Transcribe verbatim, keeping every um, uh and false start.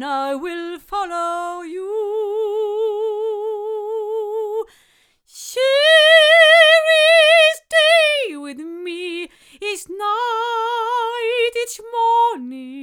I will follow you. Share each day with me, each night, each morning.